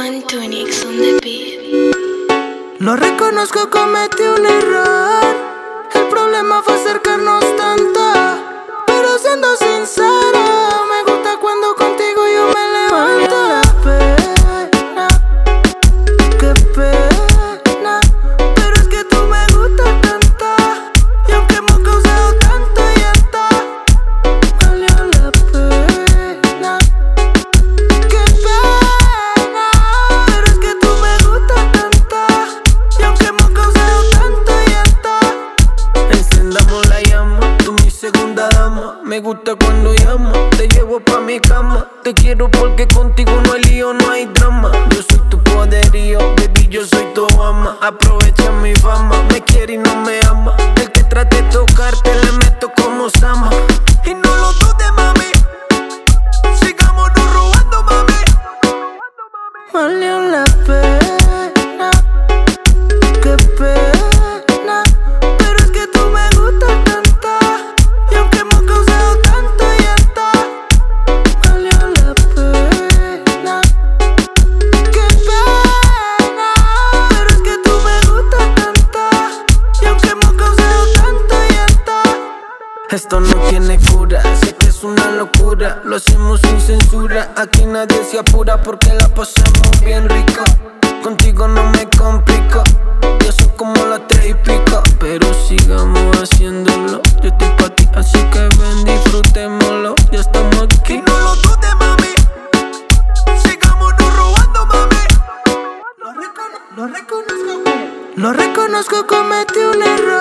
One-Tonics on the beat. Lo reconozco, cometí un error. El problema fue acercarnos tanto. Pero siendo sincero, me gusta cuando contigo yo me levanto. La pena, qué pena. Pero es que tú me gustas tanto. Y aunque hemos causado tanto, ya está. Valió la pena. Qué pena. Pero es que tú me gustas tanto. Y aunque hemos causado tanto, ya está. Encendamos la llama, tú mi segunda dama. Me gusta cuando llamo, te llevo pa' mi cama. Te quiero porque contigo no hay lío, no hay drama. Yo soy tu poderío, baby, yo soy tu ama. Aprovecha mi fama, me quiere y no me ama. El que trate de tocarte le meto como Sama. Y no lo dudes, mami, sigámonos robando, mami. Valió la pena, qué pena. Pero es que tú me gustas tanto. Y aunque hemos causado tanto, ya está. Valió la pena, qué pena. Pero es que tú me gustas tanto. Y aunque hemos causado tanto, ya está. Esto no tiene cura, sé que es una locura. Lo hacemos sin censura, aquí nadie se apura porque la pasamos bien rico. Contigo no me complico, yo soy como las 3:00, pero sigamos haciéndolo. Yo estoy pa' ti, así que ven, disfrutémoslo. Ya estamos aquí. Y no lo dudes, mami, sigámonos robando, mami. Lo reconozco, cometí un error.